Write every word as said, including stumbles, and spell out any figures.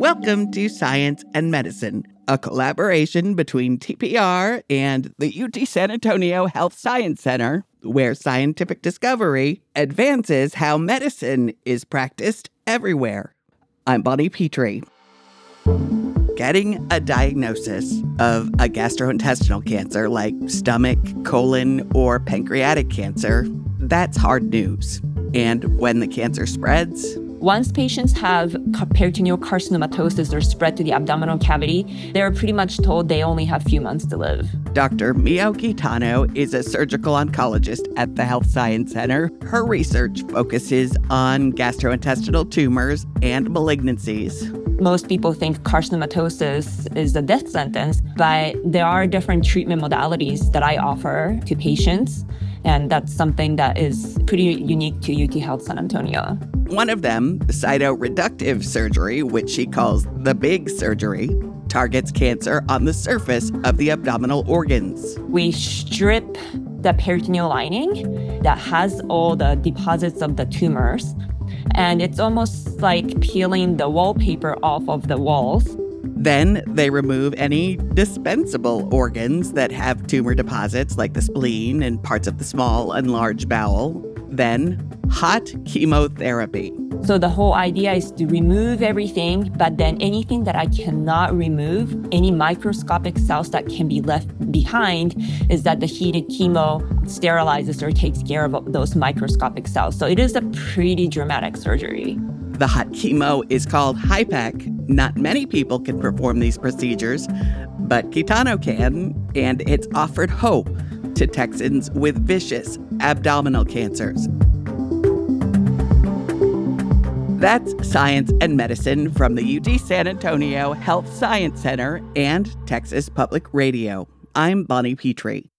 Welcome to Science and Medicine, a collaboration between T P R and the U T San Antonio Health Science Center, where scientific discovery advances how medicine is practiced everywhere. I'm Bonnie Petrie. Getting a diagnosis of a gastrointestinal cancer like stomach, colon, or pancreatic cancer, that's hard news. And when the cancer spreads, once patients have peritoneal carcinomatosis or spread to the abdominal cavity, they're pretty much told they only have a few months to live. Doctor Mio Quitano is a surgical oncologist at the Health Science Center. Her research focuses on gastrointestinal tumors and malignancies. Most people think carcinomatosis is a death sentence, but there are different treatment modalities that I offer to patients, and that's something that is pretty unique to U T Health San Antonio. One of them, cytoreductive surgery, which she calls the big surgery, targets cancer on the surface of the abdominal organs. We strip the peritoneal lining that has all the deposits of the tumors, and it's almost like peeling the wallpaper off of the walls. Then they remove any dispensable organs that have tumor deposits, like the spleen and parts of the small and large bowel. Then hot chemotherapy. So the whole idea is to remove everything, but then anything that I cannot remove, any microscopic cells that can be left behind, is that the heated chemo sterilizes or takes care of those microscopic cells. So it is a pretty dramatic surgery. The hot chemo is called HIPEC. Not many people can perform these procedures, but Quitano can, and it's offered hope to Texans with vicious abdominal cancers. That's Science and Medicine from the U T San Antonio Health Science Center and Texas Public Radio. I'm Bonnie Petrie.